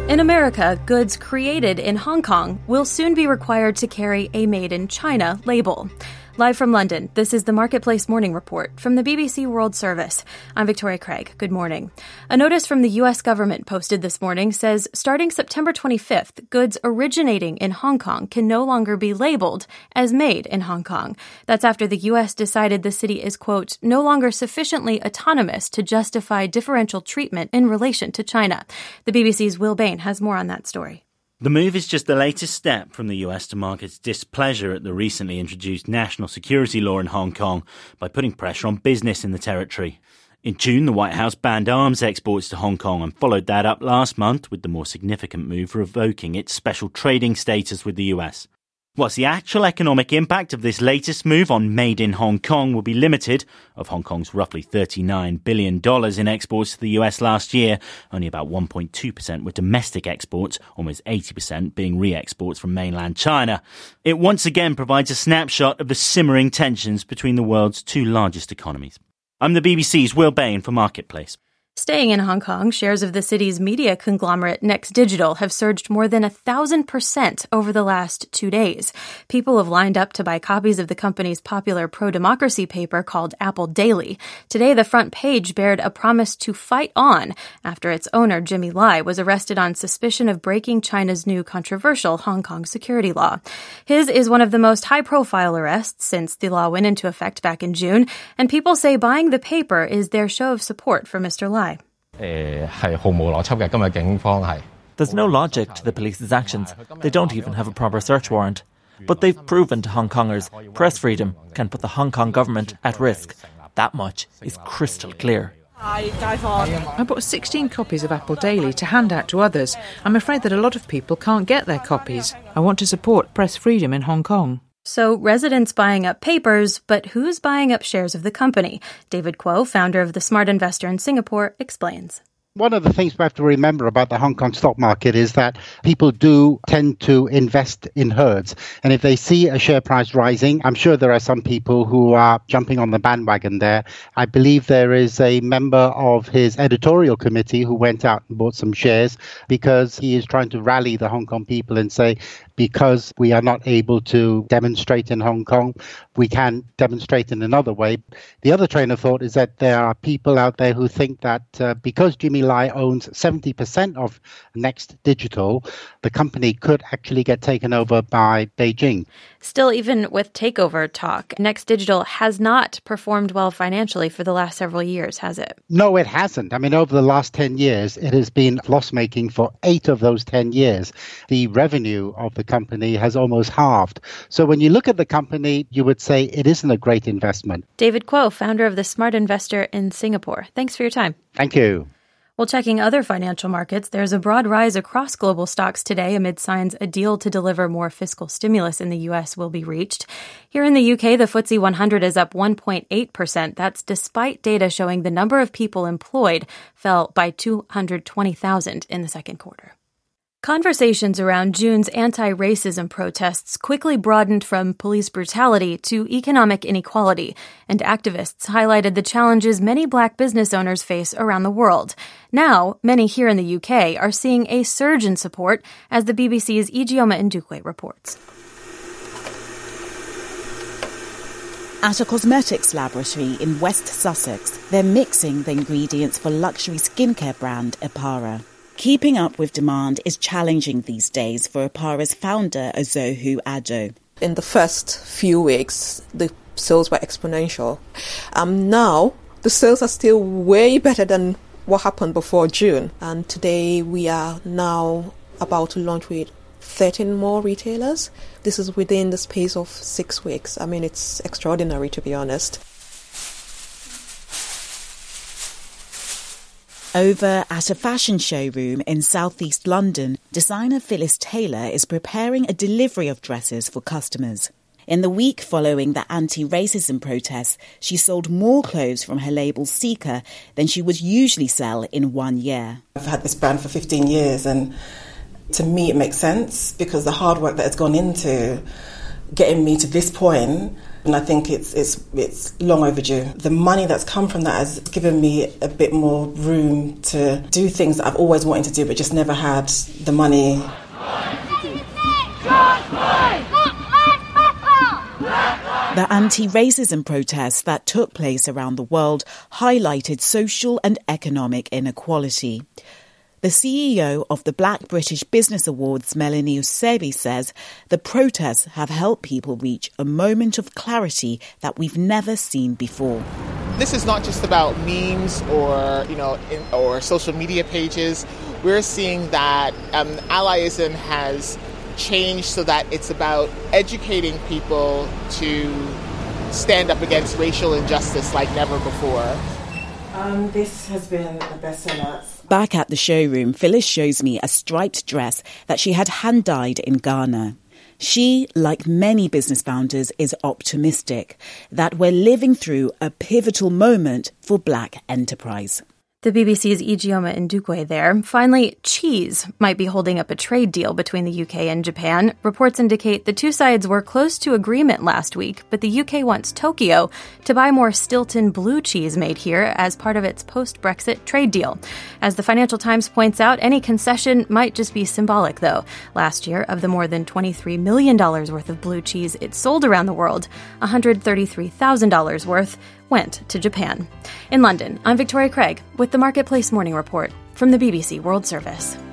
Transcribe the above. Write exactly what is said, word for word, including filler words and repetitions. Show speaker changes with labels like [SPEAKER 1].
[SPEAKER 1] In America, goods created in Hong Kong will soon be required to carry a Made in China label. Live from London, this is the Marketplace Morning Report from the B B C World Service. I'm Victoria Craig. Good morning. A notice from the U S government posted this morning says starting September twenty-fifth, goods originating in Hong Kong can no longer be labeled as made in Hong Kong. That's after the U S decided the city is, quote, no longer sufficiently autonomous to justify differential treatment in relation to China. The B B C's Will Bain has more on that story.
[SPEAKER 2] The move is just the latest step from the U S to mark its displeasure at the recently introduced national security law in Hong Kong by putting pressure on business in the territory. In June, the White House banned arms exports to Hong Kong and followed that up last month with the more significant move revoking its special trading status with the U S. Whilst the actual economic impact of this latest move on Made in Hong Kong will be limited, of Hong Kong's roughly thirty-nine billion dollars in exports to the U S last year, only about one point two percent were domestic exports, almost eighty percent being re-exports from mainland China. It once again provides a snapshot of the simmering tensions between the world's two largest economies. I'm the B B C's Will Bain for Marketplace.
[SPEAKER 1] Staying in Hong Kong, shares of the city's media conglomerate Next Digital have surged more than a thousand percent over the last two days. People have lined up to buy copies of the company's popular pro-democracy paper called Apple Daily. Today, the front page bared a promise to fight on after its owner, Jimmy Lai, was arrested on suspicion of breaking China's new controversial Hong Kong security law. His is one of the most high-profile arrests since the law went into effect back in June, and people say buying the paper is their show of support for Mister Lai.
[SPEAKER 3] There's no logic to the police's actions. They don't even have a proper search warrant. But they've proven to Hong Kongers press freedom can put the Hong Kong government at risk. That much is crystal clear.
[SPEAKER 4] I bought sixteen copies of Apple Daily to hand out to others. I'm afraid that a lot of people can't get their copies. I want to support press freedom in Hong Kong.
[SPEAKER 1] So residents buying up papers, but who's buying up shares of the company? David Kuo, founder of the Smart Investor in Singapore, explains.
[SPEAKER 5] One of the things we have to remember about the Hong Kong stock market is that people do tend to invest in herds. And if they see a share price rising, I'm sure there are some people who are jumping on the bandwagon there. I believe there is a member of his editorial committee who went out and bought some shares because he is trying to rally the Hong Kong people and say, because we are not able to demonstrate in Hong Kong, we can demonstrate in another way. The other train of thought is that there are people out there who think that uh, because Jimmy Lai owns seventy percent of Next Digital, the company could actually get taken over by Beijing.
[SPEAKER 1] Still, even with takeover talk, Next Digital has not performed well financially for the last several years, has it?
[SPEAKER 5] No, it hasn't. I mean, over the last ten years, it has been loss-making for eight of those ten years. The revenue of the company has almost halved. So when you look at the company, you would say it isn't a great investment.
[SPEAKER 1] David Kuo, founder of the Smart Investor in Singapore. Thanks for your time.
[SPEAKER 5] Thank you.
[SPEAKER 1] Well, checking other financial markets, there's a broad rise across global stocks today amid signs a deal to deliver more fiscal stimulus in the U S will be reached. Here in the U K, the F T S E one hundred is up one point eight percent. That's despite data showing the number of people employed fell by two hundred twenty thousand in the second quarter. Conversations around June's anti-racism protests quickly broadened from police brutality to economic inequality, and activists highlighted the challenges many black business owners face around the world. Now, many here in the U K are seeing a surge in support, as the B B C's Ijeoma Ndukwe reports.
[SPEAKER 6] At a cosmetics laboratory in West Sussex, they're mixing the ingredients for luxury skincare brand Apara. Keeping up with demand is challenging these days for Apara's founder, Ozohu Addo.
[SPEAKER 7] In the first few weeks, the sales were exponential. Um, now, the sales are still way better than what happened before June. And today, we are now about to launch with thirteen more retailers. This is within the space of six weeks. I mean, it's extraordinary, to be honest.
[SPEAKER 6] Over at a fashion showroom in southeast London, designer Phyllis Taylor is preparing a delivery of dresses for customers. In the week following the anti-racism protests, she sold more clothes from her label Seeker than she would usually sell in one year.
[SPEAKER 8] I've had this brand for fifteen years, and to me it makes sense because the hard work that has gone into getting me to this point And I think it's it's it's long overdue. The money that's come from that has given me a bit more room to do things that I've always wanted to do but just never had the money.
[SPEAKER 6] The anti-racism protests that took place around the world highlighted social and economic inequality. The C E O of the Black British Business Awards, Melanie Usebi, says the protests have helped people reach a moment of clarity that we've never seen before.
[SPEAKER 9] This is not just about memes or, you know, in, or social media pages. We're seeing that um, allyism has changed so that it's about educating people to stand up against racial injustice like never before.
[SPEAKER 8] Um, this has been a bestseller.
[SPEAKER 6] Back at the showroom, Phyllis shows me a striped dress that she had hand-dyed in Ghana. She, like many business founders, is optimistic that we're living through a pivotal moment for black enterprise.
[SPEAKER 1] The B B C's Ijeoma Ndukwe there. Finally, cheese might be holding up a trade deal between the U K and Japan. Reports indicate the two sides were close to agreement last week, but the U K wants Tokyo to buy more Stilton blue cheese made here as part of its post-Brexit trade deal. As the Financial Times points out, any concession might just be symbolic, though. Last year, of the more than twenty-three million dollars worth of blue cheese it sold around the world, one hundred thirty-three thousand dollars worth went to Japan. In London, I'm Victoria Craig with the Marketplace Morning Report from the B B C World Service.